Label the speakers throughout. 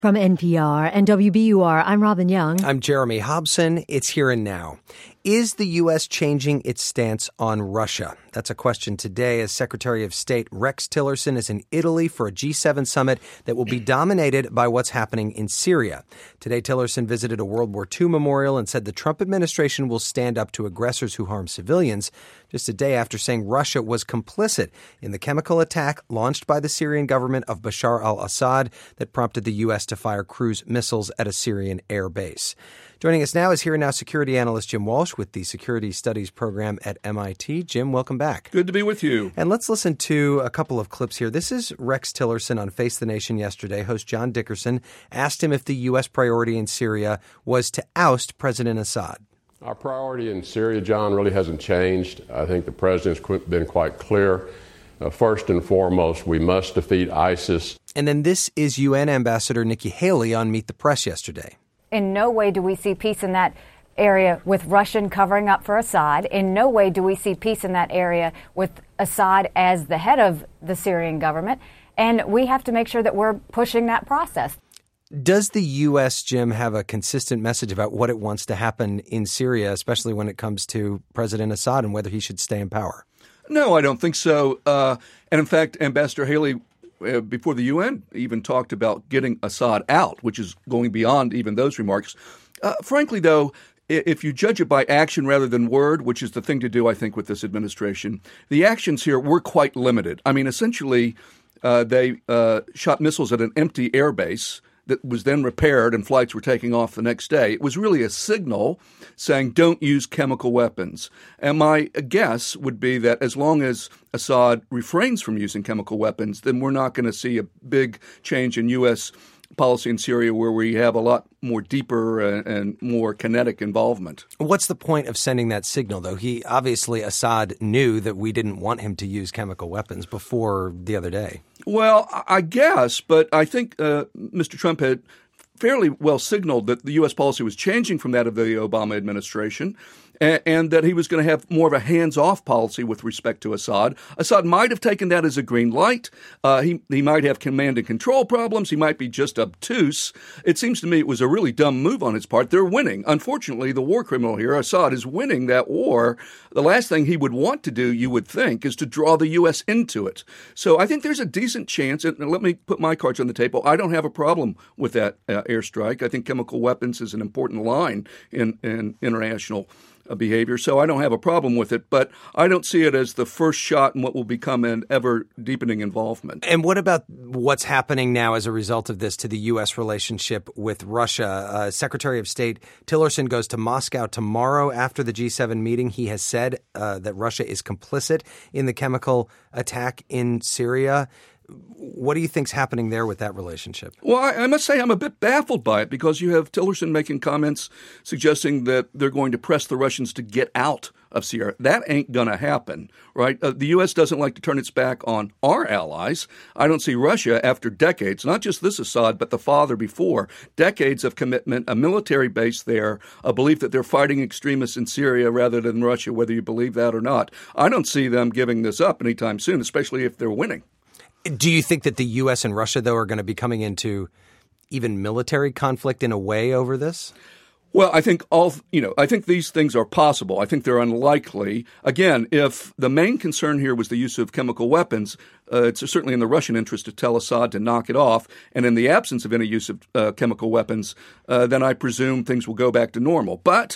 Speaker 1: From NPR and WBUR, I'm Robin Young.
Speaker 2: I'm Jeremy Hobson. It's Here and Now. Is the U.S. changing its stance on Russia? That's a question today as Secretary of State Rex Tillerson is in Italy for a G7 summit that will be dominated by what's happening in Syria. Today, Tillerson visited a World War II memorial and said the Trump administration will stand up to aggressors who harm civilians, just a day after saying Russia was complicit in the chemical attack launched by the Syrian government of Bashar al-Assad that prompted the U.S. to fire cruise missiles at a Syrian air base. Joining us now is Here and Now security analyst Jim Walsh with the Security Studies program at MIT. Jim, welcome back.
Speaker 3: Good to be with you.
Speaker 2: And let's listen to a couple of clips here. This is Rex Tillerson on Face the Nation yesterday. Host John Dickerson asked him if the U.S. priority in Syria was to oust President Assad.
Speaker 4: Our priority in Syria, John, really hasn't changed. I think the president's been quite clear. First and foremost, we must defeat ISIS.
Speaker 2: And then this is UN Ambassador Nikki Haley on Meet the Press yesterday.
Speaker 5: In no way do we see peace in that area with Russian covering up for Assad. In no way do we see peace in that area with Assad as the head of the Syrian government. And we have to make sure that we're pushing that process.
Speaker 2: Does the U.S., Jim, have a consistent message about what it wants to happen in Syria, especially when it comes to President Assad and whether he should stay in power?
Speaker 3: No, I don't think so. And in fact, Ambassador Haley, before the UN, even talked about getting Assad out, which is going beyond even those remarks. Frankly, though, if you judge it by action rather than word, which is the thing to do, I think, with this administration, the actions here were quite limited. I mean, essentially, they shot missiles at an empty airbase that was then repaired and flights were taking off the next day. It was really a signal saying don't use chemical weapons. And my guess would be that as long as Assad refrains from using chemical weapons, then we're not going to see a big change in U.S. policy in Syria where we have a lot more deeper and more kinetic involvement.
Speaker 2: What's the point of sending that signal, though? Obviously, Assad knew that we didn't want him to use chemical weapons before the other day.
Speaker 3: Well, I guess, but I think Mr. Trump had fairly well signaled that the U.S. policy was changing from that of the Obama administration and that he was going to have more of a hands-off policy with respect to Assad. Assad might have taken that as a green light. He might have command and control problems. He might be just obtuse. It seems to me it was a really dumb move on his part. They're winning. Unfortunately, the war criminal here, Assad, is winning that war. The last thing he would want to do, you would think, is to draw the U.S. into it. So I think there's a decent chance, and let me put my cards on the table. I don't have a problem with that airstrike. I think chemical weapons is an important line in international behavior, so I don't have a problem with it, but I don't see it as the first shot in what will become an ever-deepening involvement.
Speaker 2: And what about what's happening now as a result of this to the U.S. relationship with Russia? Secretary of State Tillerson goes to Moscow tomorrow after the G7 meeting. He has said that Russia is complicit in the chemical attack in Syria. What do you think's happening there with that relationship?
Speaker 3: Well, I must say I'm a bit baffled by it because you have Tillerson making comments suggesting that they're going to press the Russians to get out of Syria. That ain't going to happen, right? The U.S. doesn't like to turn its back on our allies. I don't see Russia after decades, not just this Assad, but the father before, decades of commitment, a military base there, a belief that they're fighting extremists in Syria rather than Russia, whether you believe that or not. I don't see them giving this up anytime soon, especially if they're winning.
Speaker 2: Do you think that the U.S. and Russia, though, are going to be coming into even military conflict in a way over this?
Speaker 3: Well, I think I think these things are possible. I think they're unlikely. Again, if the main concern here was the use of chemical weapons, it's certainly in the Russian interest to tell Assad to knock it off. And in the absence of any use of chemical weapons, then I presume things will go back to normal. But,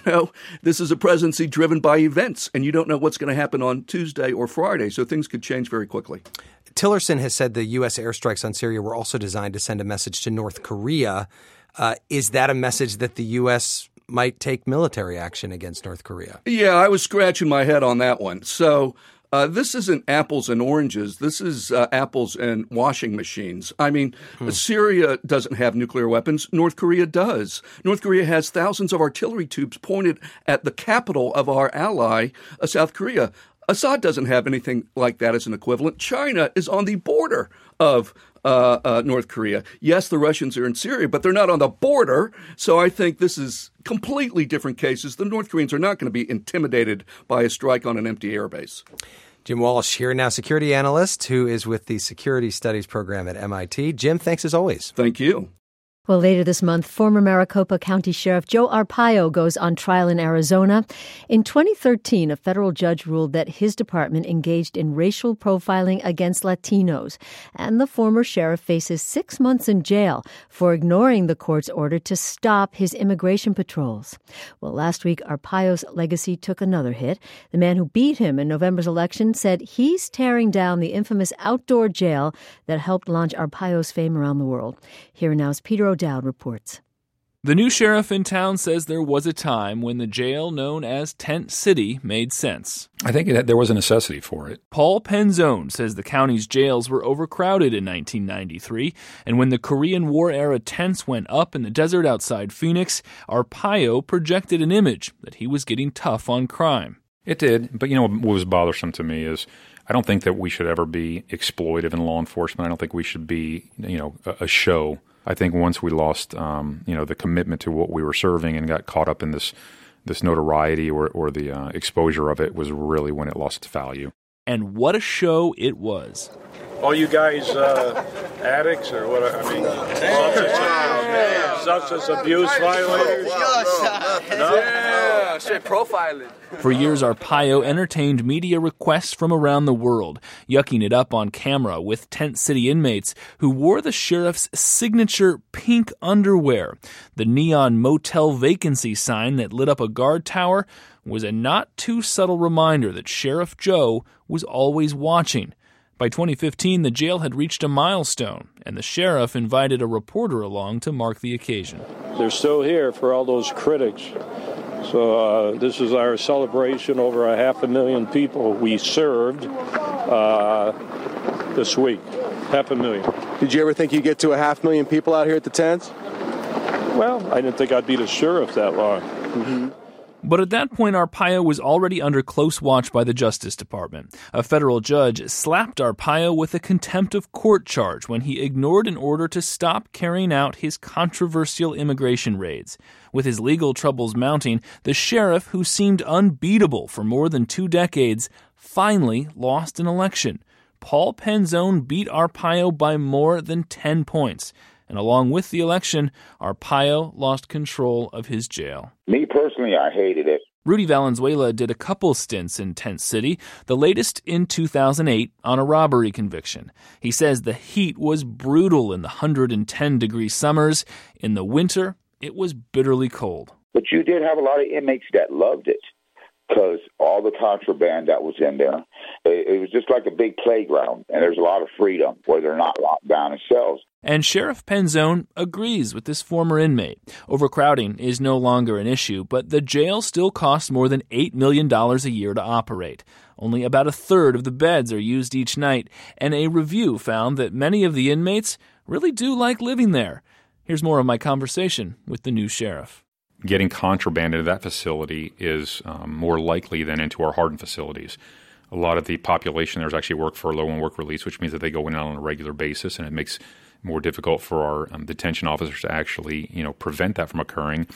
Speaker 3: this is a presidency driven by events, and you don't know what's going to happen on Tuesday or Friday. So things could change very quickly.
Speaker 2: Tillerson has said the U.S. airstrikes on Syria were also designed to send a message to North Korea. Is that a message that the U.S. might take military action against North Korea?
Speaker 3: Yeah, I was scratching my head on that one. So this isn't apples and oranges. This is apples and washing machines. I mean, Syria doesn't have nuclear weapons. North Korea does. North Korea has thousands of artillery tubes pointed at the capital of our ally, South Korea. Assad doesn't have anything like that as an equivalent. China is on the border of North Korea. Yes, the Russians are in Syria, but they're not on the border. So I think this is completely different cases. The North Koreans are not going to be intimidated by a strike on an empty airbase.
Speaker 2: Jim Walsh, Here and Now security analyst who is with the Security Studies program at MIT. Jim, thanks as always.
Speaker 3: Thank you.
Speaker 1: Well, later this month, former Maricopa County Sheriff Joe Arpaio goes on trial in Arizona. In 2013, a federal judge ruled that his department engaged in racial profiling against Latinos, and the former sheriff faces 6 months in jail for ignoring the court's order to stop his immigration patrols. Well, last week, Arpaio's legacy took another hit. The man who beat him in November's election said he's tearing down the infamous outdoor jail that helped launch Arpaio's fame around the world. Here now is Peter O'Dowd reports.
Speaker 6: The new sheriff in town says there was a time when the jail known as Tent City made sense.
Speaker 7: I think there was a necessity for it.
Speaker 6: Paul Penzone says the county's jails were overcrowded in 1993, and when the Korean War-era tents went up in the desert outside Phoenix, Arpaio projected an image that he was getting tough on crime.
Speaker 7: It did, but what was bothersome to me is I don't think that we should ever be exploitive in law enforcement. I don't think we should be, a show. I think once we lost, the commitment to what we were serving and got caught up in this notoriety or the exposure of it was really when it lost its value.
Speaker 6: And what a show it was.
Speaker 8: All you guys addicts or what? Substance abuse violators?
Speaker 9: Yeah, straight profiling.
Speaker 6: For years, Arpaio entertained media requests from around the world, yucking it up on camera with Tent City inmates who wore the sheriff's signature pink underwear. The neon motel vacancy sign that lit up a guard tower was a not too subtle reminder that Sheriff Joe was always watching. By 2015, the jail had reached a milestone, and the sheriff invited a reporter along to mark the occasion.
Speaker 8: They're still here for all those critics. So this is our celebration over 500,000 people we served this week. 500,000.
Speaker 9: Did you ever think you'd get to 500,000 people out here at the tents?
Speaker 8: Well, I didn't think I'd be the sheriff that long. Mm-hmm.
Speaker 6: But at that point, Arpaio was already under close watch by the Justice Department. A federal judge slapped Arpaio with a contempt of court charge when he ignored an order to stop carrying out his controversial immigration raids. With his legal troubles mounting, the sheriff, who seemed unbeatable for more than 2 decades, finally lost an election. Paul Penzone beat Arpaio by more than 10 points. And along with the election, Arpaio lost control of his jail.
Speaker 10: Me personally, I hated it.
Speaker 6: Rudy Valenzuela did a couple stints in Tent City, the latest in 2008 on a robbery conviction. He says the heat was brutal in the 110-degree summers. In the winter, it was bitterly cold.
Speaker 10: But you did have a lot of inmates that loved it because all the contraband that was in there, it was just like a big playground, and there's a lot of freedom where they're not locked down in cells.
Speaker 6: And Sheriff Penzone agrees with this former inmate. Overcrowding is no longer an issue, but the jail still costs more than $8 million a year to operate. Only about a third of the beds are used each night, and a review found that many of the inmates really do like living there. Here's more of my conversation with the new sheriff.
Speaker 7: Getting contraband into that facility is more likely than into our hardened facilities. A lot of the population there is actually work furlough and work release, which means that they go in on a regular basis, and it makes more difficult for our detention officers to actually, prevent that from occurring.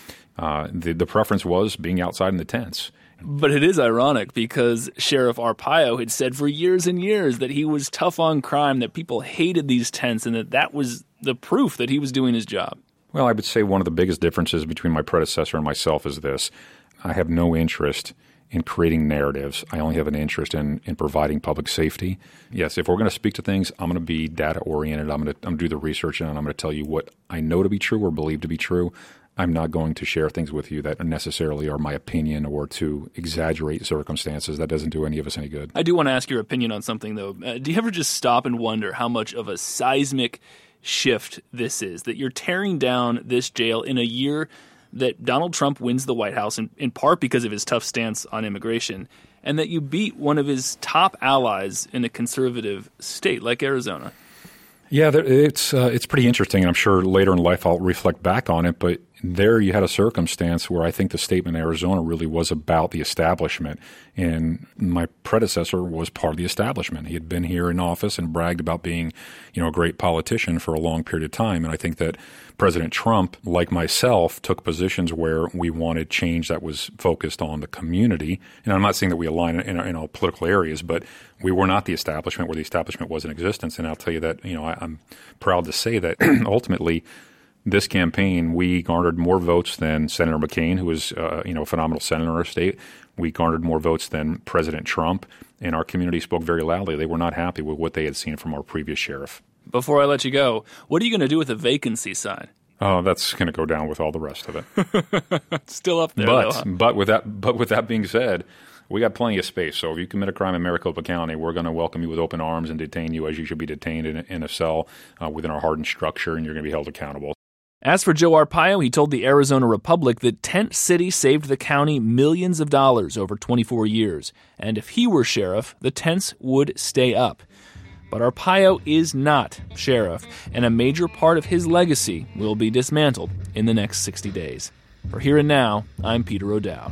Speaker 7: The preference was being outside in the tents.
Speaker 6: But it is ironic because Sheriff Arpaio had said for years and years that he was tough on crime, that people hated these tents, and that was the proof that he was doing his job.
Speaker 7: Well, I would say one of the biggest differences between my predecessor and myself is this. I have no interest in creating narratives. I only have an interest in providing public safety. Yes, if we're going to speak to things, I'm going to be data-oriented. I'm going to do the research, and I'm going to tell you what I know to be true or believe to be true. I'm not going to share things with you that necessarily are my opinion or to exaggerate circumstances. That doesn't do any of us any good.
Speaker 6: I do want to ask your opinion on something, though. Do you ever just stop and wonder how much of a seismic shift this is, that you're tearing down this jail in a year that Donald Trump wins the White House, in part because of his tough stance on immigration, and that you beat one of his top allies in a conservative state like Arizona?
Speaker 7: Yeah, it's pretty interesting. I'm sure later in life I'll reflect back on it, but there you had a circumstance where I think the statement in Arizona really was about the establishment, and my predecessor was part of the establishment. He had been here in office and bragged about being, a great politician for a long period of time, and I think that President Trump, like myself, took positions where we wanted change that was focused on the community. And I'm not saying that we align in all political areas, but we were not the establishment where the establishment was in existence. And I'll tell you that, I'm proud to say that ultimately this campaign, we garnered more votes than Senator McCain, who was a phenomenal senator in our state. We garnered more votes than President Trump, and our community spoke very loudly. They were not happy with what they had seen from our previous sheriff.
Speaker 6: Before I let you go, what are you going to do with the vacancy sign?
Speaker 7: Oh, that's going to go down with all the rest of it.
Speaker 6: Still up there,
Speaker 7: But with that being said, we got plenty of space. So if you commit a crime in Maricopa County, we're going to welcome you with open arms and detain you as you should be detained in a cell within our hardened structure, and you're going to be held accountable.
Speaker 6: As for Joe Arpaio, he told the Arizona Republic that Tent City saved the county millions of dollars over 24 years, and if he were sheriff, the tents would stay up. But Arpaio is not sheriff, and a major part of his legacy will be dismantled in the next 60 days. For Here and Now, I'm Peter O'Dowd.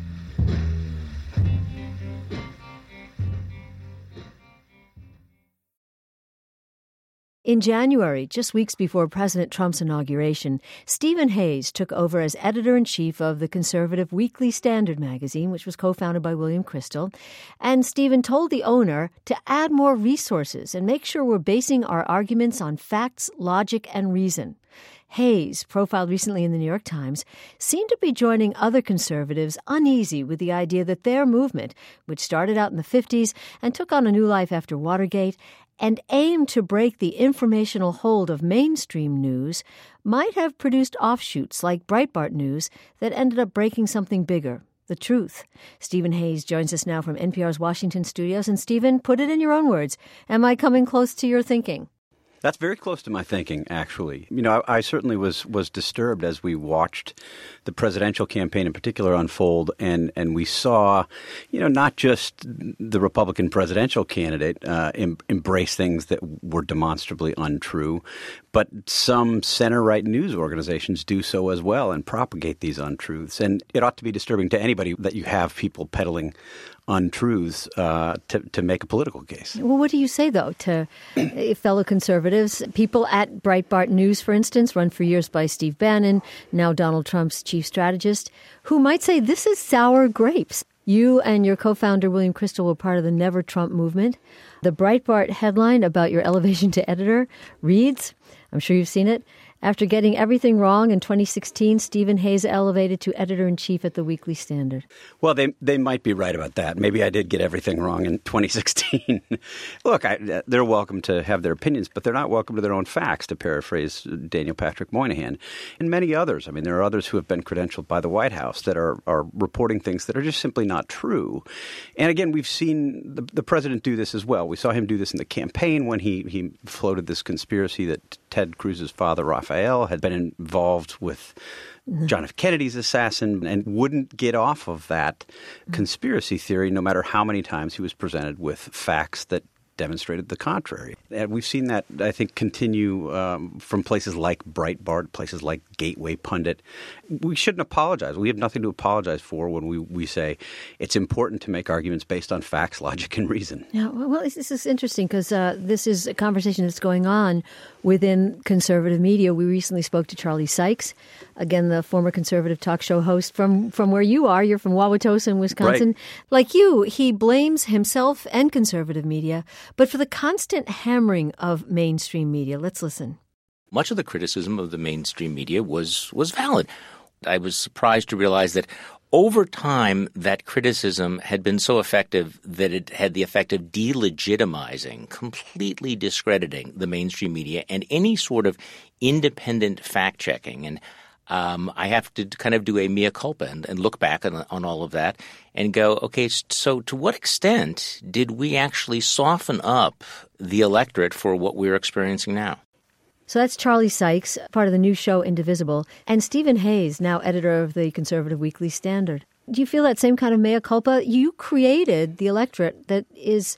Speaker 1: In January, just weeks before President Trump's inauguration, Stephen Hayes took over as editor-in-chief of the conservative Weekly Standard magazine, which was co-founded by William Kristol. And Stephen told the owner to add more resources and make sure we're basing our arguments on facts, logic, and reason. Hayes, profiled recently in the New York Times, seemed to be joining other conservatives uneasy with the idea that their movement, which started out in the 50s and took on a new life after Watergate, and aimed to break the informational hold of mainstream news, might have produced offshoots like Breitbart News that ended up breaking something bigger, the truth. Stephen Hayes joins us now from NPR's Washington studios. And Stephen, put it in your own words. Am I coming close to your thinking?
Speaker 11: That's very close to my thinking, actually. I certainly was disturbed as we watched the presidential campaign in particular unfold, and we saw, not just the Republican presidential candidate embrace things that were demonstrably untrue, but some center-right news organizations do so as well and propagate these untruths. And it ought to be disturbing to anybody that you have people peddling untruths to make a political case.
Speaker 1: Well, what do you say, though, to fellow conservatives? People at Breitbart News, for instance, run for years by Steve Bannon, now Donald Trump's chief strategist, who might say this is sour grapes. You and your co-founder, William Kristol, were part of the Never Trump movement. The Breitbart headline about your elevation to editor reads, I'm sure you've seen it, after getting everything wrong in 2016, Stephen Hayes elevated to editor-in-chief at the Weekly Standard.
Speaker 11: Well, they might be right about that. Maybe I did get everything wrong in 2016. Look, they're welcome to have their opinions, but they're not welcome to their own facts, to paraphrase Daniel Patrick Moynihan, and many others. I mean, there are others who have been credentialed by the White House that are reporting things that are just simply not true. And again, we've seen the president do this as well. We saw him do this in the campaign when he floated this conspiracy that Ted Cruz's father, Raphael, had been involved with John F. Kennedy's assassin and wouldn't get off of that conspiracy theory no matter how many times he was presented with facts that demonstrated the contrary. And we've seen that, I think, continue from places like Breitbart, places like Gateway Pundit. We shouldn't apologize. We have nothing to apologize for when we say it's important to make arguments based on facts, logic, and reason.
Speaker 1: Yeah, well, this is interesting because this is a conversation that's going on within conservative media. We recently spoke to Charlie Sykes, again, the former conservative talk show host from where you are. You're from Wauwatosa, Wisconsin.
Speaker 11: Right.
Speaker 1: Like you, he blames himself and conservative media, but for the constant hammering of mainstream media. Let's listen.
Speaker 12: Much of the criticism of the mainstream media was valid. I was surprised to realize that over time, that criticism had been so effective that it had the effect of delegitimizing, completely discrediting the mainstream media and any sort of independent fact-checking. And I have to kind of do a mea culpa and look back on all of that and go, okay, so to what extent did we actually soften up the electorate for what we're experiencing now?
Speaker 1: So that's Charlie Sykes, part of the new show Indivisible, and Stephen Hayes, now editor of the Conservative Weekly Standard. Do you feel that same kind of mea culpa? You created the electorate that is,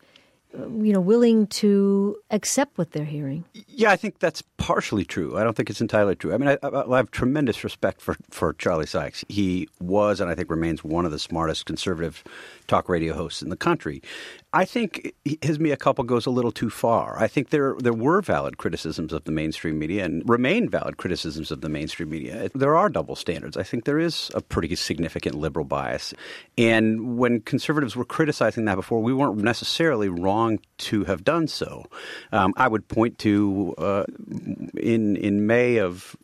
Speaker 1: willing to accept what they're hearing.
Speaker 11: Yeah, I think that's partially true. I don't think it's entirely true. I mean, I have tremendous respect for Charlie Sykes. He was, and I think remains, one of the smartest conservative talk radio hosts in the country. I think his mea culpa goes a little too far. I think there were valid criticisms of the mainstream media and remain valid criticisms of the mainstream media. There are double standards. I think there is a pretty significant liberal bias. And when conservatives were criticizing that before, we weren't necessarily wrong wrong to have done so. I would point to in May of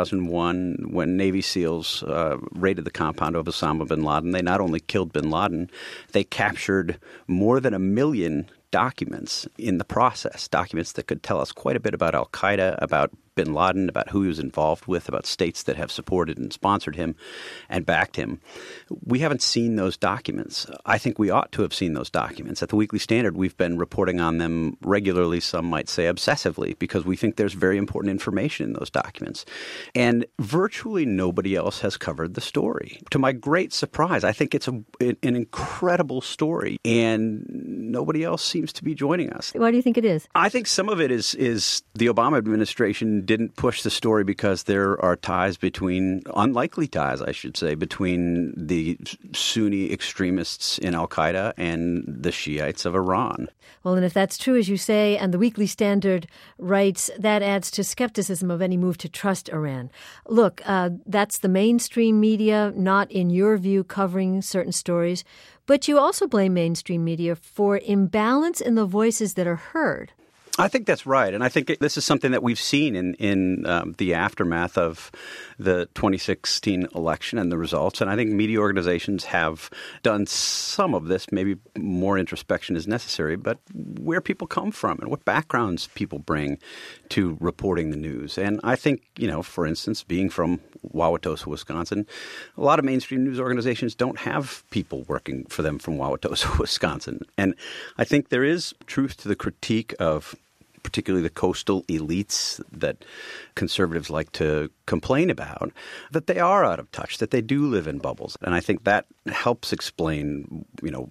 Speaker 11: 2001, when Navy SEALs raided the compound of Osama bin Laden, they not only killed bin Laden, they captured more than 1 million documents in the process, documents that could tell us quite a bit about al-Qaeda, about bin Laden, about who he was involved with, about states that have supported and sponsored him and backed him. We haven't seen those documents. I think we ought to have seen those documents. At the Weekly Standard, we've been reporting on them regularly, some might say obsessively, because we think there's very important information in those documents. And virtually nobody else has covered the story. To my great surprise, I think it's an incredible story, and nobody else seems to be joining us.
Speaker 1: Why do you think it is?
Speaker 11: I think some of it is the Obama administration didn't push the story because there are ties unlikely ties, I should say, between the Sunni extremists in al-Qaeda and the Shiites of Iran.
Speaker 1: Well, and if that's true, as you say, and the Weekly Standard writes, that adds to skepticism of any move to trust Iran. Look, that's the mainstream media, not in your view, covering certain stories. But you also blame mainstream media for imbalance in the voices that are heard.
Speaker 11: I think that's right. And I think this is something that we've seen in the aftermath of the 2016 election and the results. And I think media organizations have done some of this. Maybe more introspection is necessary. But where people come from and what backgrounds people bring to reporting the news. And I think, for instance, being from Wauwatosa, Wisconsin, a lot of mainstream news organizations don't have people working for them from Wauwatosa, Wisconsin. And I think there is truth to the critique of particularly the coastal elites that conservatives like to complain about, that they are out of touch, that they do live in bubbles. And I think that helps explain,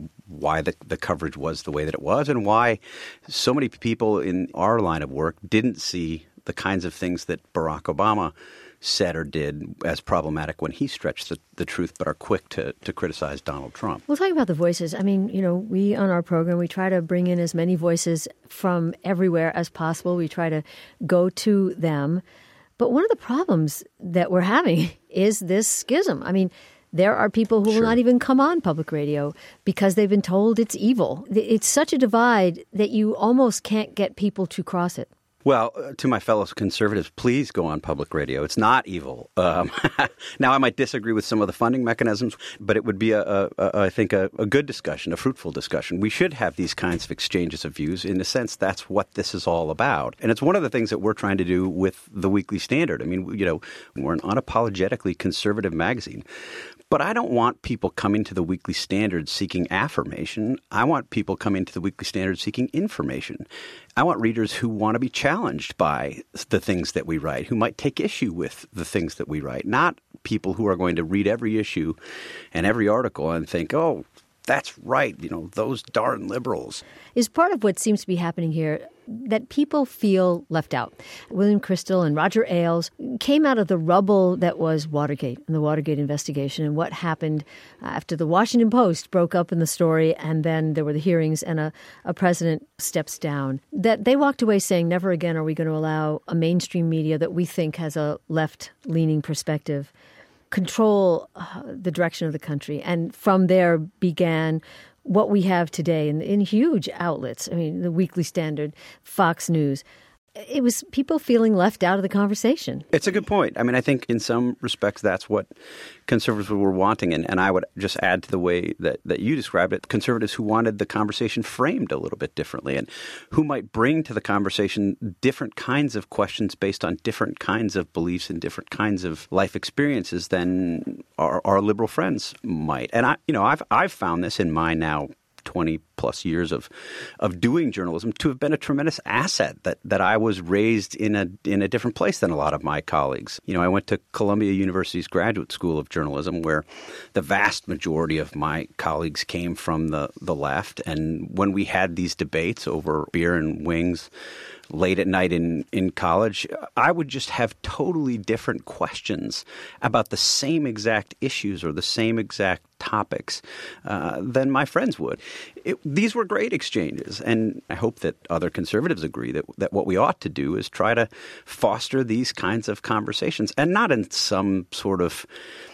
Speaker 11: why the coverage was the way that it was and why so many people in our line of work didn't see the kinds of things that Barack Obama said or did as problematic when he stretched the truth, but are quick to criticize Donald Trump.
Speaker 1: We'll talk about the voices. I mean, we on our program, we try to bring in as many voices from everywhere as possible. We try to go to them. But one of the problems that we're having is this schism. I mean, there are people who will not even come on public radio because they've been told it's evil. It's such a divide that you almost can't get people to cross it.
Speaker 11: Well, to my fellow conservatives, please go on public radio. It's not evil. Now, I might disagree with some of the funding mechanisms, but it would be, I think, a good discussion, a fruitful discussion. We should have these kinds of exchanges of views. In a sense, that's what this is all about. And it's one of the things that we're trying to do with the Weekly Standard. I mean, we're an unapologetically conservative magazine. But I don't want people coming to the Weekly Standard seeking affirmation. I want people coming to the Weekly Standard seeking information. I want readers who want to be challenged by the things that we write, who might take issue with the things that we write, not people who are going to read every issue and every article and think, oh, that's right, those darn liberals.
Speaker 1: Is part of what seems to be happening here that people feel left out. William Kristol and Roger Ailes came out of the rubble that was Watergate and the Watergate investigation and what happened after the Washington Post broke up in the story and then there were the hearings and a president steps down. That they walked away saying, never again are we going to allow a mainstream media that we think has a left-leaning perspective control the direction of the country. And from there began what we have today in huge outlets. I mean, the Weekly Standard, Fox News. It was people feeling left out of the conversation.
Speaker 11: It's a good point. I mean, I think in some respects that's what conservatives were wanting. And I would just add to the way that you described it, conservatives who wanted the conversation framed a little bit differently and who might bring to the conversation different kinds of questions based on different kinds of beliefs and different kinds of life experiences than our liberal friends might. And I've found this in my now 20 plus years of doing journalism to have been a tremendous asset that I was raised in a different place than a lot of my colleagues. I went to Columbia University's Graduate School of Journalism where the vast majority of my colleagues came from the left. And when we had these debates over beer and wings late at night in college, I would just have totally different questions about the same exact issues or the same exact topics than my friends would. These were great exchanges, and I hope that other conservatives agree that what we ought to do is try to foster these kinds of conversations, and not in some sort of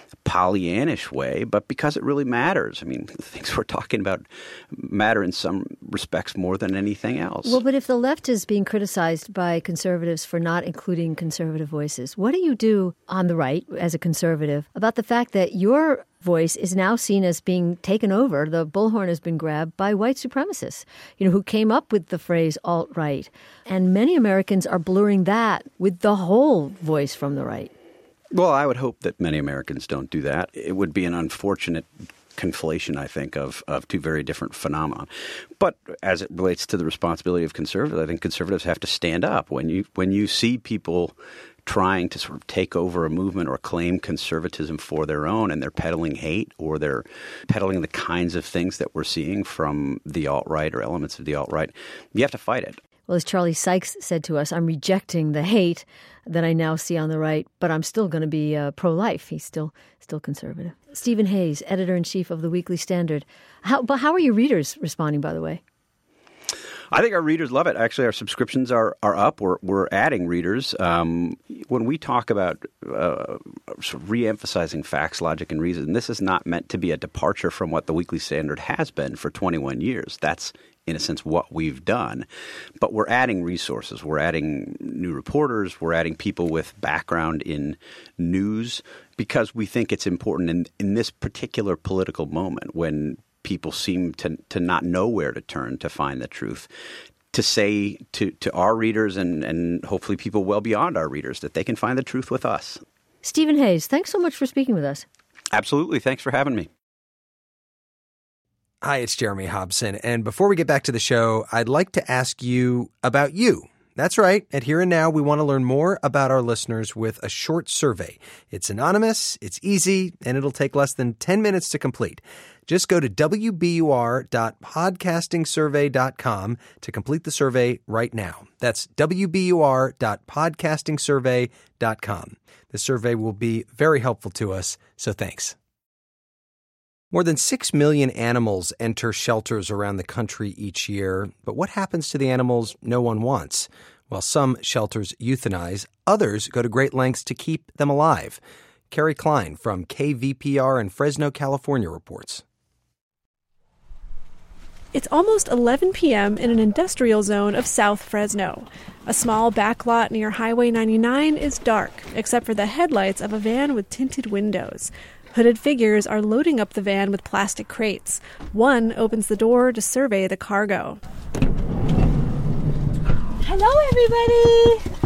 Speaker 11: Pollyannish way, but because it really matters. I mean, the things we're talking about matter in some respects more than anything else.
Speaker 1: Well, but if the left is being criticized by conservatives for not including conservative voices, what do you do on the right as a conservative about the fact that your voice is now seen as being taken over, the bullhorn has been grabbed by white supremacists, who came up with the phrase alt-right. And many Americans are blurring that with the whole voice from the right.
Speaker 11: Well, I would hope that many Americans don't do that. It would be an unfortunate conflation, I think, of two very different phenomena. But as it relates to the responsibility of conservatives, I think conservatives have to stand up. When you see people trying to sort of take over a movement or claim conservatism for their own, and they're peddling hate or they're peddling the kinds of things that we're seeing from the alt-right or elements of the alt-right, you have to fight it.
Speaker 1: Well, as Charlie Sykes said to us, I'm rejecting the hate that I now see on the right, but I'm still going to be pro-life. He's still conservative. Stephen Hayes, editor-in-chief of the Weekly Standard. How are your readers responding, by the way?
Speaker 11: I think our readers love it. Actually, our subscriptions are up. We're adding readers. When we talk about sort of re-emphasizing facts, logic, and reason, this is not meant to be a departure from what the Weekly Standard has been for 21 years. That's, in a sense, what we've done. But we're adding resources. We're adding new reporters. We're adding people with background in news because we think it's important in this particular political moment when people seem to not know where to turn to find the truth, to say to our readers and hopefully people well beyond our readers that they can find the truth with us.
Speaker 1: Stephen Hayes, thanks so much for speaking with us.
Speaker 11: Absolutely. Thanks for having me.
Speaker 2: Hi, it's Jeremy Hobson. And before we get back to the show, I'd like to ask you about you. That's right. At Here and Now, we want to learn more about our listeners with a short survey. It's anonymous, it's easy, and it'll take less than 10 minutes to complete. Just go to wbur.podcastingsurvey.com to complete the survey right now. That's wbur.podcastingsurvey.com. The survey will be very helpful to us, so thanks. More than 6 million animals enter shelters around the country each year, but what happens to the animals no one wants? While some shelters euthanize, others go to great lengths to keep them alive. Carrie Klein from KVPR in Fresno, California reports.
Speaker 13: It's almost 11 p.m. in an industrial zone of South Fresno. A small backlot near Highway 99 is dark, except for the headlights of a van with tinted windows. Hooded figures are loading up the van with plastic crates. One opens the door to survey the cargo.
Speaker 14: Hello, everybody!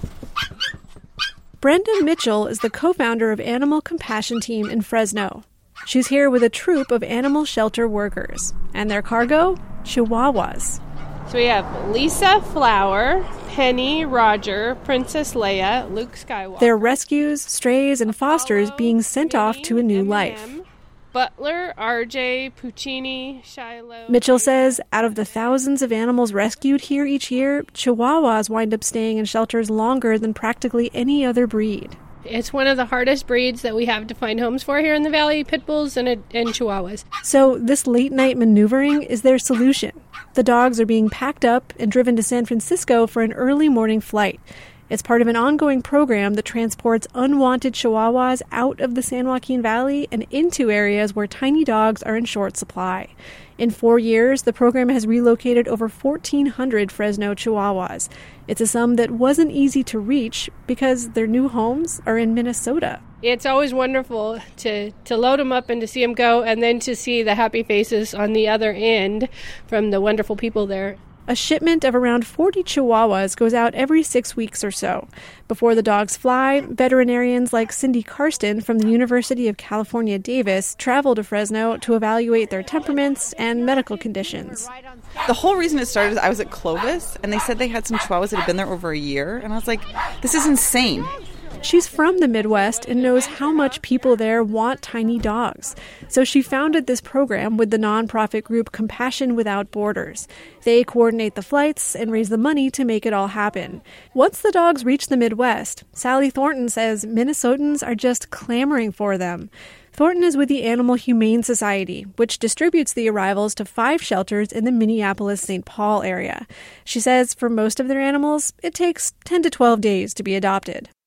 Speaker 13: Brenda Mitchell is the co-founder of Animal Compassion Team in Fresno. She's here with a troupe of animal shelter workers. And their cargo? Chihuahuas.
Speaker 14: So we have Lisa, Flower, Penny, Roger, Princess Leia, Luke Skywalker.
Speaker 13: They're rescues, strays, and fosters being sent off to a new life.
Speaker 14: Butler, RJ, Puccini, Shiloh.
Speaker 13: Mitchell says out of the thousands of animals rescued here each year, Chihuahuas wind up staying in shelters longer than practically any other breed.
Speaker 14: It's one of the hardest breeds that we have to find homes for here in the valley, pit bulls and Chihuahuas.
Speaker 13: So this late-night maneuvering is their solution. The dogs are being packed up and driven to San Francisco for an early morning flight. It's part of an ongoing program that transports unwanted Chihuahuas out of the San Joaquin Valley and into areas where tiny dogs are in short supply. In 4 years, the program has relocated over 1,400 Fresno Chihuahuas. It's a sum that wasn't easy to reach because their new homes are in Minnesota.
Speaker 14: It's always wonderful to load them up and to see them go, and then to see the happy faces on the other end from the wonderful people there.
Speaker 13: A shipment of around 40 Chihuahuas goes out every 6 weeks or so. Before the dogs fly, veterinarians like Cindy Karsten from the University of California, Davis travel to Fresno to evaluate their temperaments and medical conditions.
Speaker 15: The whole reason it started is I was at Clovis, and they said they had some Chihuahuas that had been there over a year, and I was like, this is insane.
Speaker 13: She's from the Midwest and knows how much people there want tiny dogs. So she founded this program with the nonprofit group Compassion Without Borders. They coordinate the flights and raise the money to make it all happen. Once the dogs reach the Midwest, Sally Thornton says Minnesotans are just clamoring for them. Thornton is with the Animal Humane Society, which distributes the arrivals to 5 shelters in the Minneapolis-St. Paul area. She says for most of their animals, it takes 10 to 12 days to be adopted.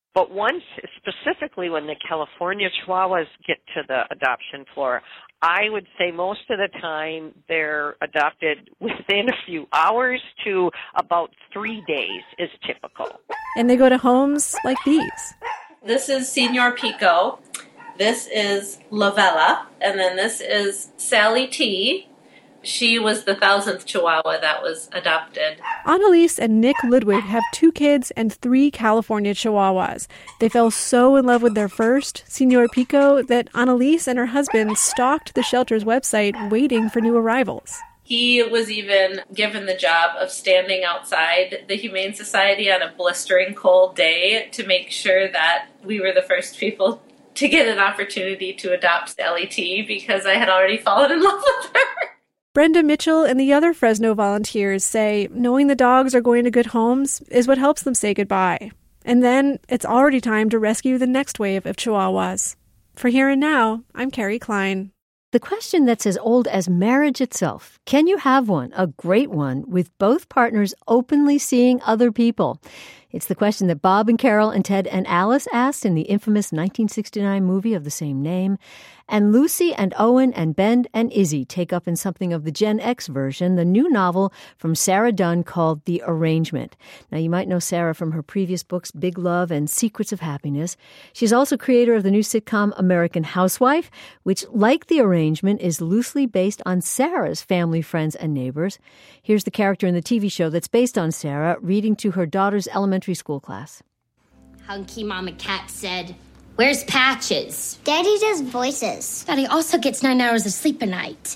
Speaker 16: But once, specifically when the California Chihuahuas get to the adoption floor, I would say most of the time they're adopted within a few hours to about 3 days is typical.
Speaker 13: And they go to homes like these.
Speaker 17: This is Senor Pico. This is Lavella. And then this is Sally T. She was the 1,000th Chihuahua that was adopted.
Speaker 13: Annalise and Nick Ludwig have 2 kids and 3 California Chihuahuas. They fell so in love with their first, Senor Pico, that Annalise and her husband stalked the shelter's website waiting for new arrivals.
Speaker 17: He was even given the job of standing outside the Humane Society on a blistering cold day to make sure that we were the first people to get an opportunity to adopt Sally T, because I had already fallen in love with her.
Speaker 13: Brenda Mitchell and the other Fresno volunteers say knowing the dogs are going to good homes is what helps them say goodbye. And then it's already time to rescue the next wave of Chihuahuas. For Here and Now, I'm Carrie Klein.
Speaker 1: The question that's as old as marriage itself, can you have one, a great one, with both partners openly seeing other people? It's the question that Bob and Carol and Ted and Alice asked in the infamous 1969 movie of the same name. And Lucy and Owen and Ben and Izzy take up in something of the Gen X version, the new novel from Sarah Dunn called The Arrangement. Now, you might know Sarah from her previous books, Big Love and Secrets of Happiness. She's also creator of the new sitcom American Housewife, which, like The Arrangement, is loosely based on Sarah's family, friends, and neighbors. Here's the character in the TV show that's based on Sarah reading to her daughter's elementary school class.
Speaker 18: Hunky Mama Cat said, "Where's Patches?"
Speaker 19: Daddy does voices.
Speaker 18: Daddy also gets 9 hours of sleep a night.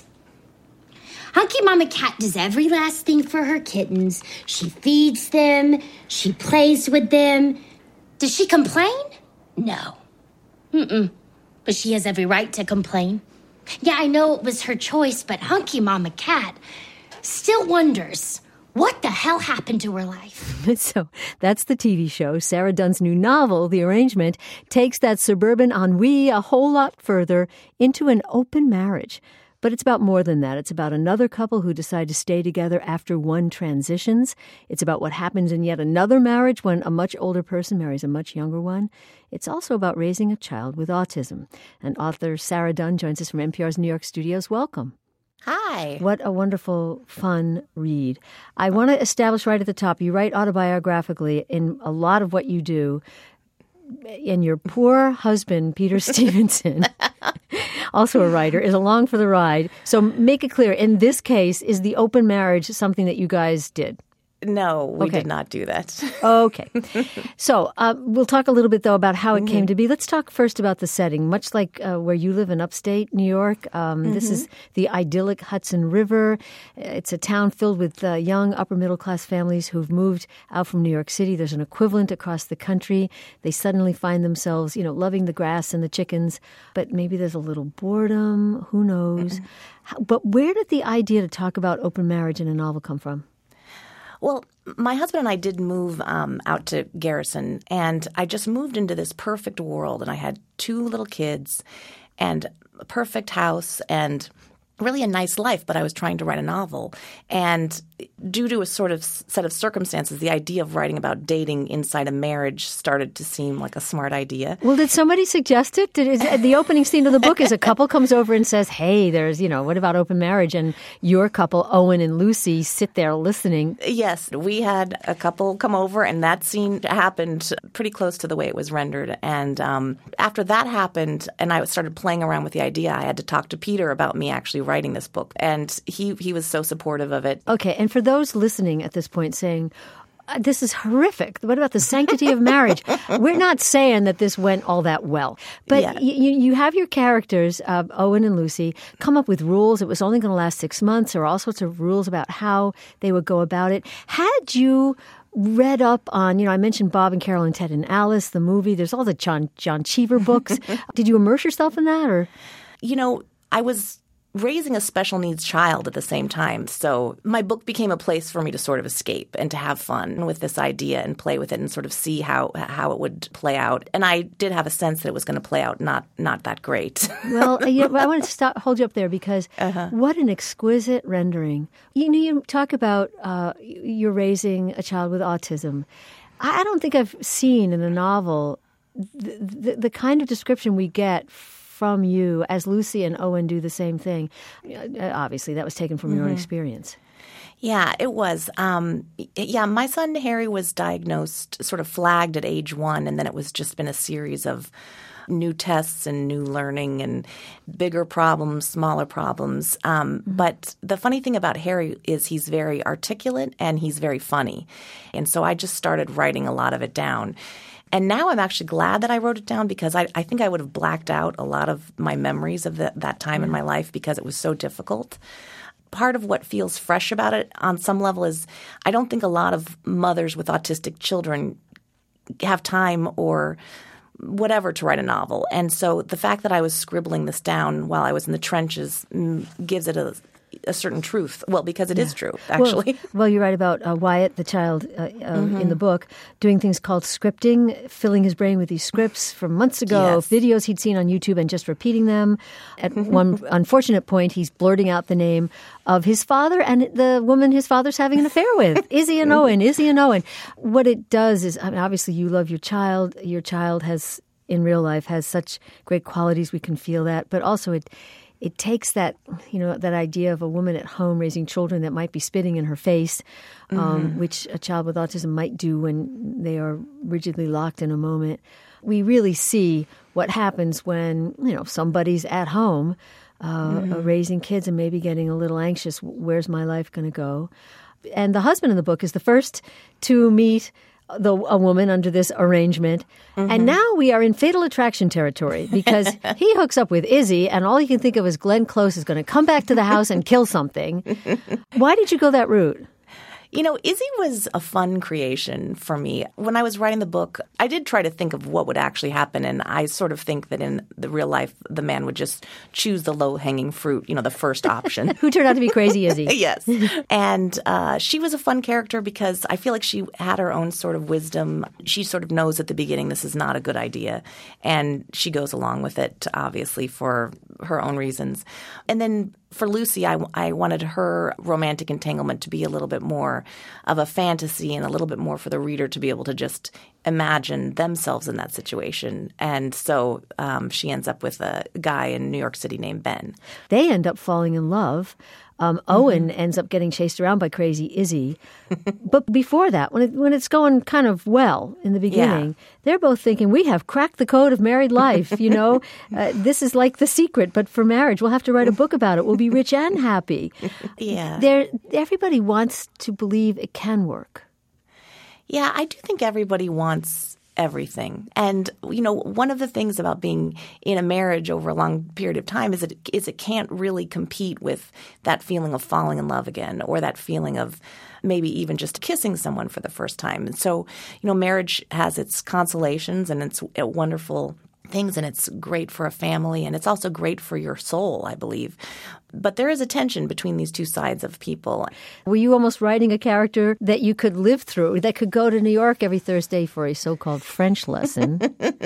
Speaker 18: Hunky Mama Cat does every last thing for her kittens. She feeds them. She plays with them. Does she complain? No. But she has every right to complain. Yeah, I know it was her choice, but Hunky Mama Cat still wonders, what the hell happened to her life?
Speaker 1: So that's the TV show. Sarah Dunn's new novel, The Arrangement, takes that suburban ennui a whole lot further into an open marriage. But it's about more than that. It's about another couple who decide to stay together after one transitions. It's about what happens in yet another marriage when a much older person marries a much younger one. It's also about raising a child with autism. And author Sarah Dunn joins us from NPR's New York studios. Welcome.
Speaker 20: Hi.
Speaker 1: What a wonderful, fun read. I want to establish right at the top, you write autobiographically in a lot of what you do. And your poor husband, Peter Stevenson, also a writer, is along for the ride. So make it clear, in this case, is the open marriage something that you guys did?
Speaker 20: No, we did not do that.
Speaker 1: Okay. So we'll talk a little bit, though, about how it came to be. Let's talk first about the setting. Much like where you live in upstate New York, this is the idyllic Hudson River. It's a town filled with young upper-middle-class families who've moved out from New York City. There's an equivalent across the country. They suddenly find themselves, loving the grass and the chickens, but maybe there's a little boredom. Who knows? But where did the idea to talk about open marriage in a novel come from?
Speaker 20: Well, my husband and I did move out to Garrison, and I just moved into this perfect world. And I had 2 little kids and a perfect house and really a nice life, but I was trying to write a novel. And due to a sort of set of circumstances, the idea of writing about dating inside a marriage started to seem like a smart idea.
Speaker 1: Well, did somebody suggest it? The opening scene of the book is a couple comes over and says, hey, there's, what about open marriage? And your couple, Owen and Lucy, sit there listening.
Speaker 20: Yes, we had a couple come over, and that scene happened pretty close to the way it was rendered. And after that happened, and I started playing around with the idea, I had to talk to Peter about me actually writing this book. And he was so supportive of it.
Speaker 1: Okay, and for those listening at this point saying, this is horrific. What about the sanctity of marriage? We're not saying that this went all that well. But you have your characters, Owen and Lucy, come up with rules. It was only going to last 6 months. There were all sorts of rules about how they would go about it. Had you read up on, I mentioned Bob and Carol and Ted and Alice, the movie. There's all the John Cheever books. Did you immerse yourself in that? Or,
Speaker 20: I was raising a special needs child at the same time. So my book became a place for me to sort of escape and to have fun with this idea and play with it and sort of see how it would play out. And I did have a sense that it was going to play out not that great.
Speaker 1: Well, I want to hold you up there because what an exquisite rendering. You talk about you're raising a child with autism. I don't think I've seen in a novel the kind of description we get from you as Lucy and Owen do the same thing, obviously that was taken from your own experience.
Speaker 20: Yeah, it was. My son Harry was diagnosed, sort of flagged at age 1, and then it was just been a series of new tests and new learning and bigger problems, smaller problems. But the funny thing about Harry is he's very articulate and he's very funny. And so I just started writing a lot of it down. And now I'm actually glad that I wrote it down because I think I would have blacked out a lot of my memories of that time in my life because it was so difficult. Part of what feels fresh about it on some level is I don't think a lot of mothers with autistic children have time or whatever to write a novel. And so the fact that I was scribbling this down while I was in the trenches gives it a certain truth. Well, because it is true, actually.
Speaker 1: Well, you write about Wyatt, the child in the book, doing things called scripting, filling his brain with these scripts from months ago, videos he'd seen on YouTube and just repeating them. At one unfortunate point, he's blurting out the name of his father and the woman his father's having an affair with, Izzy and Owen, Izzy and Owen. What it does is, I mean, obviously you love your child. Your child has, in real life, has such great qualities. We can feel that. But also it takes that, that idea of a woman at home raising children that might be spitting in her face, which a child with autism might do when they are rigidly locked in a moment. We really see what happens when, somebody's at home raising kids and maybe getting a little anxious. Where's my life going to go? And the husband in the book is the first to meet a woman under this arrangement. And now we are in Fatal Attraction territory because he hooks up with Izzy and all you can think of is Glenn Close is going to come back to the house and kill something. Why did you go that route?
Speaker 20: Izzy was a fun creation for me. When I was writing the book, I did try to think of what would actually happen. And I sort of think that in the real life, the man would just choose the low-hanging fruit, the first option.
Speaker 1: Who turned out to be crazy Izzy.
Speaker 20: Yes. And she was a fun character because I feel like she had her own sort of wisdom. She sort of knows at the beginning this is not a good idea. And she goes along with it, obviously, for her own reasons. And then for Lucy, I wanted her romantic entanglement to be a little bit more of a fantasy and a little bit more for the reader to be able to just imagine themselves in that situation. And so she ends up with a guy in New York City named Ben.
Speaker 1: They end up falling in love. Owen ends up getting chased around by crazy Izzy. But before that, when it's going kind of well in the beginning, they're both thinking, we have cracked the code of married life, this is like The Secret, but for marriage. We'll have to write a book about it. We'll be rich and happy.
Speaker 20: Yeah.
Speaker 1: Everybody wants to believe it can work.
Speaker 20: Yeah, I do think everybody wants everything. And, one of the things about being in a marriage over a long period of time is it can't really compete with that feeling of falling in love again or that feeling of maybe even just kissing someone for the first time. And so, marriage has its consolations and its wonderful things, and it's great for a family, and it's also great for your soul, I believe. But there is a tension between these two sides of people.
Speaker 1: Were you almost writing a character that you could live through, that could go to New York every Thursday for a so-called French lesson?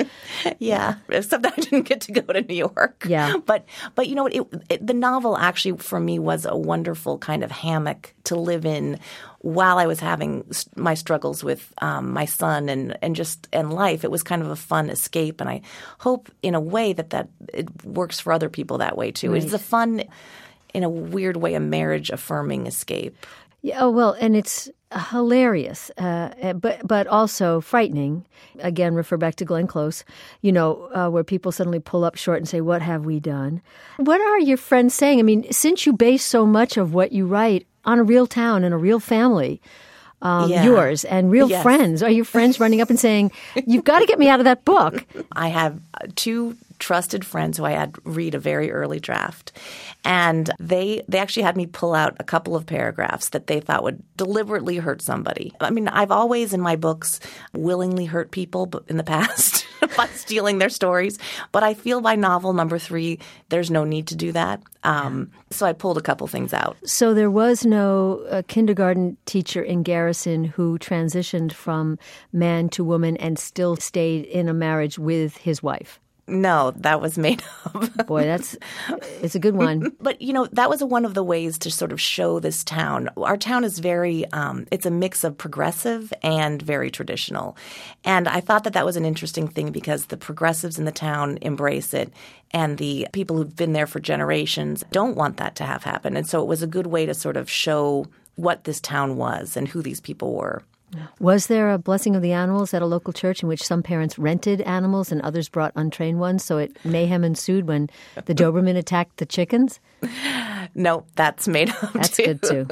Speaker 20: Yeah, except I didn't get to go to New York.
Speaker 1: Yeah.
Speaker 20: But you know what? The novel actually, for me, was a wonderful kind of hammock to live in while I was having my struggles with my son and life. It was kind of a fun escape, and I hope in a way that it works for other people that way too. Right. It's a fun, in a weird way, a marriage-affirming escape.
Speaker 1: Yeah, well, and it's hilarious, but also frightening. Again, refer back to Glenn Close, where people suddenly pull up short and say, what have we done? What are your friends saying? I mean, since you base so much of what you write on a real town and a real family, yours, and real friends, are your friends running up and saying, you've got to get me out of that book?
Speaker 20: I have two trusted friends who I had read a very early draft. And they actually had me pull out a couple of paragraphs that they thought would deliberately hurt somebody. I mean, I've always in my books willingly hurt people in the past by stealing their stories. But I feel by novel number 3, there's no need to do that. So I pulled a couple things out.
Speaker 1: So there was no kindergarten teacher in Garrison who transitioned from man to woman and still stayed in a marriage with his wife?
Speaker 20: No, that was made up.
Speaker 1: Boy, it's a good one.
Speaker 20: But, that was one of the ways to sort of show this town. Our town is very it's a mix of progressive and very traditional. And I thought that was an interesting thing because the progressives in the town embrace it and the people who've been there for generations don't want that to have happen. And so it was a good way to sort of show what this town was and who these people were.
Speaker 1: Was there a blessing of the animals at a local church in which some parents rented animals and others brought untrained ones, so mayhem ensued when the Doberman attacked the chickens?
Speaker 20: No, that's made up
Speaker 1: That's
Speaker 20: too.
Speaker 1: good too.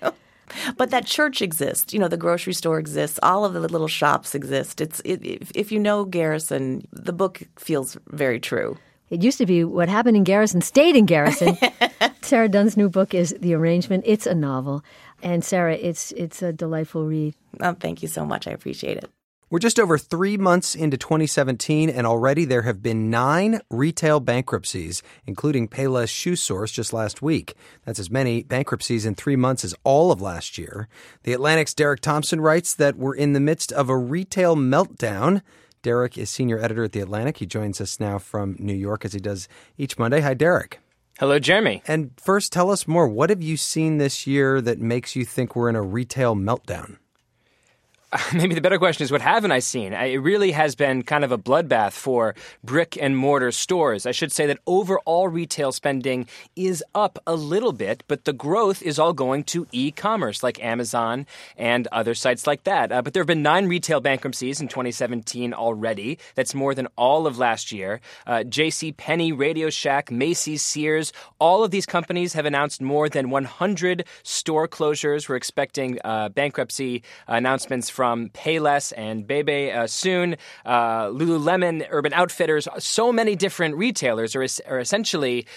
Speaker 20: But that church exists. The grocery store exists. All of the little shops exist. If you know Garrison, the book feels very true.
Speaker 1: It used to be what happened in Garrison stayed in Garrison. Sarah Dunn's new book is The Arrangement. It's a novel. And Sarah, it's a delightful read.
Speaker 20: Oh, thank you so much. I appreciate it.
Speaker 2: We're just over 3 months into 2017, and already there have been 9 retail bankruptcies, including Payless Shoe Source just last week. That's as many bankruptcies in 3 months as all of last year. The Atlantic's Derek Thompson writes that we're in the midst of a retail meltdown. Derek is senior editor at The Atlantic. He joins us now from New York as he does each Monday. Hi, Derek.
Speaker 19: Hello, Jeremy.
Speaker 2: And first, tell us more. What have you seen this year that makes you think we're in a retail meltdown?
Speaker 19: Maybe the better question is, what haven't I seen? It really has been kind of a bloodbath for brick and mortar stores. I should say that overall retail spending is up a little bit, but the growth is all going to e-commerce like Amazon and other sites like that. But there have been 9 retail bankruptcies in 2017 already. That's more than all of last year. JCPenney, Radio Shack, Macy's, Sears, all of these companies have announced more than 100 store closures. We're expecting bankruptcy announcements from Payless and Bebe soon, Lululemon, Urban Outfitters. So many different retailers are essentially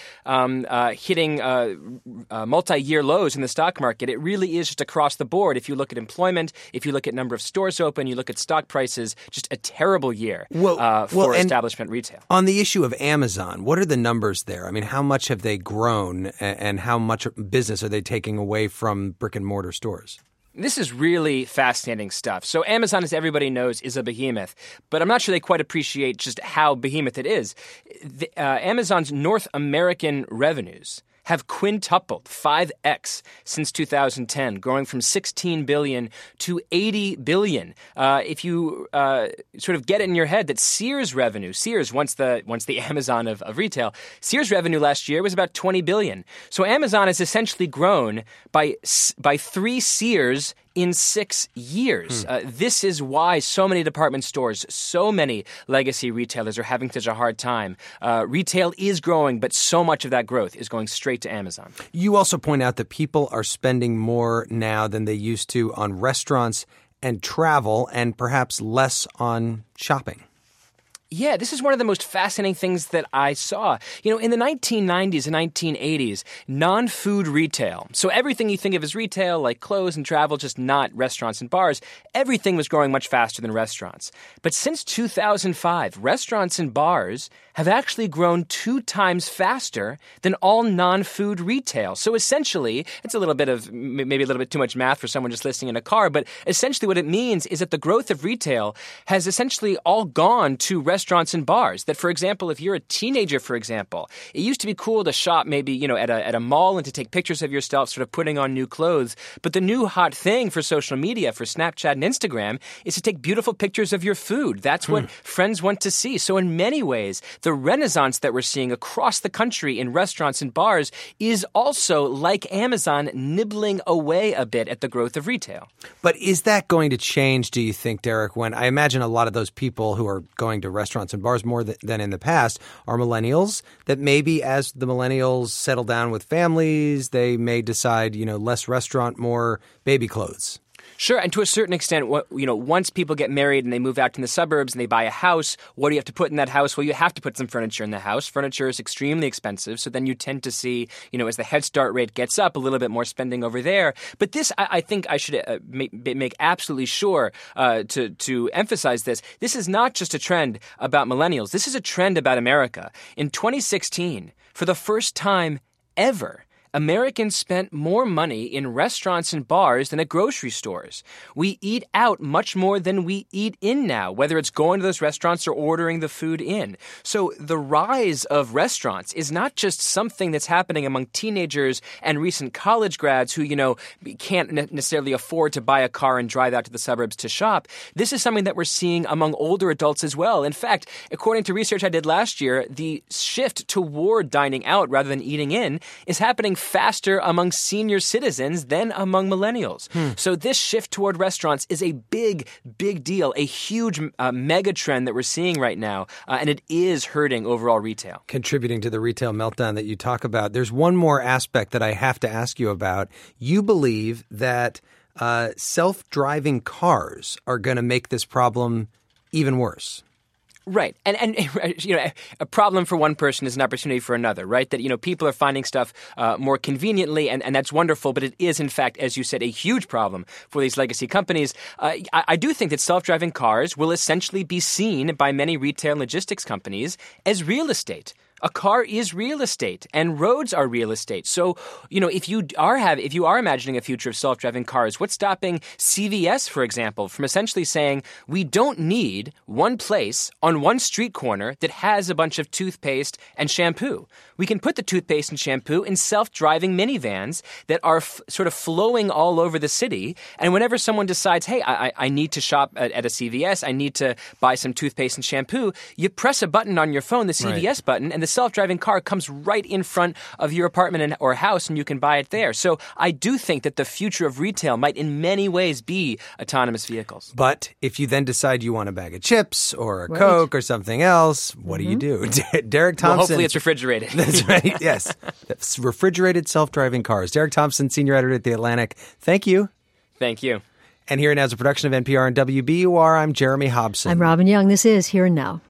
Speaker 19: hitting multi-year lows in the stock market. It really is just across the board. If you look at employment, if you look at number of stores open, you look at stock prices, just a terrible year for establishment retail.
Speaker 2: On the issue of Amazon, what are the numbers there? I mean, how much have they grown and how much business are they taking away from brick and mortar stores?
Speaker 19: This is really fascinating stuff. So Amazon, as everybody knows, is a behemoth, but I'm not sure they quite appreciate just how behemoth it is. Amazon's North American revenues have quintupled 5x since 2010, growing from $16 billion to $80 billion. If you sort of get it in your head that Sears revenue, once the Amazon of retail, Sears revenue last year was about $20 billion. So Amazon has essentially grown by 3 Sears in 6 years. This is why so many department stores, so many legacy retailers are having such a hard time. Retail is growing, but so much of that growth is going straight to Amazon.
Speaker 2: You also point out that people are spending more now than they used to on restaurants and travel and perhaps less on shopping.
Speaker 19: Yeah, this is one of the most fascinating things that I saw. In the 1990s and 1980s, non-food retail, so everything you think of as retail, like clothes and travel, just not restaurants and bars, everything was growing much faster than restaurants. But since 2005, restaurants and bars have actually grown 2 times faster than all non-food retail. So essentially, it's maybe a little bit too much math for someone just listening in a car, but essentially what it means is that the growth of retail has essentially all gone to restaurants and bars. That, for example, if you're a teenager, for example, it used to be cool to shop maybe, at a mall and to take pictures of yourself sort of putting on new clothes. But the new hot thing for social media, for Snapchat and Instagram, is to take beautiful pictures of your food. That's what friends want to see. So in many ways, the renaissance that we're seeing across the country in restaurants and bars is also, like Amazon, nibbling away a bit at the growth of retail.
Speaker 2: But is that going to change, do you think, Derek, when I imagine a lot of those people who are going to restaurants and bars more than in the past are millennials, that maybe as the millennials settle down with families, they may decide, less restaurant, more baby clothes?
Speaker 19: Sure, and to a certain extent, once people get married and they move out in the suburbs and they buy a house, what do you have to put in that house? Well, you have to put some furniture in the house. Furniture is extremely expensive, so then you tend to see, as the Head Start rate gets up, a little bit more spending over there. But this, I think I should make absolutely sure to emphasize this. This is not just a trend about millennials. This is a trend about America. In 2016, for the first time ever, Americans spent more money in restaurants and bars than at grocery stores. We eat out much more than we eat in now, whether it's going to those restaurants or ordering the food in. So the rise of restaurants is not just something that's happening among teenagers and recent college grads who, can't necessarily afford to buy a car and drive out to the suburbs to shop. This is something that we're seeing among older adults as well. In fact, according to research I did last year, the shift toward dining out rather than eating in is happening faster among senior citizens than among millennials. So this shift toward restaurants is a big, big deal, a huge mega trend that we're seeing right now, and it is hurting overall retail.
Speaker 2: Contributing to the retail meltdown that you talk about, there's one more aspect that I have to ask you about. You believe that self-driving cars are going to make this problem even worse.
Speaker 19: Right. And a problem for one person is an opportunity for another, right? That, people are finding stuff more conveniently, and that's wonderful. But it is, in fact, as you said, a huge problem for these legacy companies. I do think that self-driving cars will essentially be seen by many retail and logistics companies as real estate. A car is real estate, and roads are real estate. So, if you are imagining a future of self-driving cars, what's stopping CVS, for example, from essentially saying we don't need one place on one street corner that has a bunch of toothpaste and shampoo? We can put the toothpaste and shampoo in self-driving minivans that are sort of flowing all over the city. And whenever someone decides, hey, I need to shop at a CVS, I need to buy some toothpaste and shampoo, you press a button on your phone, the CVS button, and the self-driving car comes right in front of your apartment or house, and you can buy it there. So I do think that the future of retail might in many ways be autonomous vehicles.
Speaker 2: But if you then decide you want a bag of chips or a Coke or something else, what do you do? Derek Thompson.
Speaker 19: Well, hopefully it's refrigerated.
Speaker 2: That's right, yes. That's refrigerated self-driving cars. Derek Thompson, senior editor at The Atlantic. Thank you.
Speaker 19: Thank you.
Speaker 2: And Here and Now is a production of NPR and WBUR. I'm Jeremy Hobson.
Speaker 1: I'm Robin Young. This is Here and Now.